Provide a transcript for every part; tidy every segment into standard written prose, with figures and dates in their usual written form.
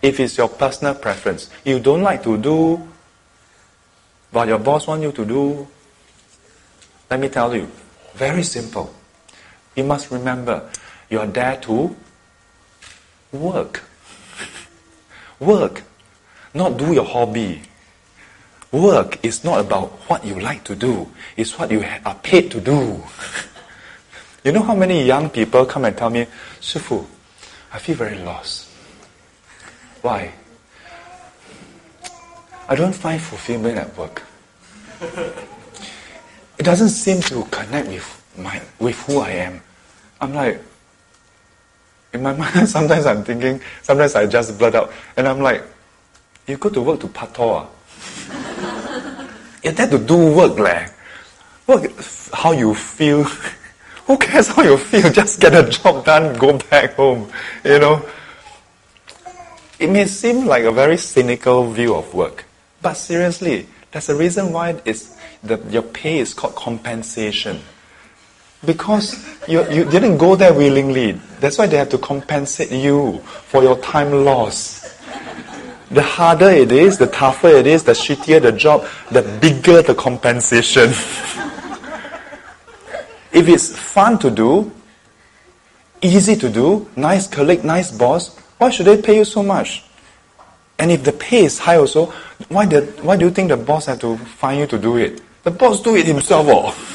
If it's your personal preference, you don't like to do what your boss wants you to do, let me tell you, very simple. You must remember, you are there to work. Work, not do your hobby. Work is not about what you like to do. It's what you are paid to do. You know how many young people come and tell me, Shifu, I feel very lost. Why? I don't find fulfillment at work. It doesn't seem to connect with who I am. I'm like, in my mind, sometimes I'm thinking, sometimes I just blurt out, and I'm like, you go to work to pato. You're there to do work, leh. Work, how you feel. Who cares how you feel? Just get a job done, go back home. You know. It may seem like a very cynical view of work, but seriously, there's a reason why your pay is called compensation. Because you didn't go there willingly. That's why they have to compensate you for your time lost. The harder it is, the tougher it is, the shittier the job, the bigger the compensation. If it's fun to do, easy to do, nice colleague, nice boss, why should they pay you so much? And if the pay is high also, why do you think the boss have to find you to do it? The boss do it himself.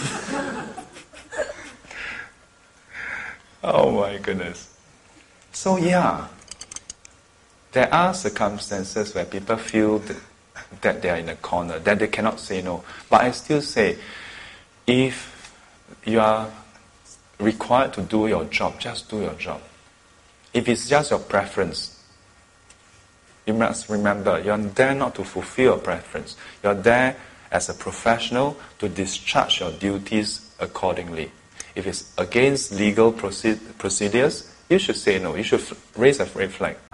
Oh my goodness. So yeah, there are circumstances where people feel that they are in a corner, that they cannot say no. But I still say, if you are required to do your job, just do your job. If it's just your preference, you must remember, you're there not to fulfill your preference. You're there as a professional to discharge your duties accordingly. If it's against legal procedures, you should say no. You should raise a red flag.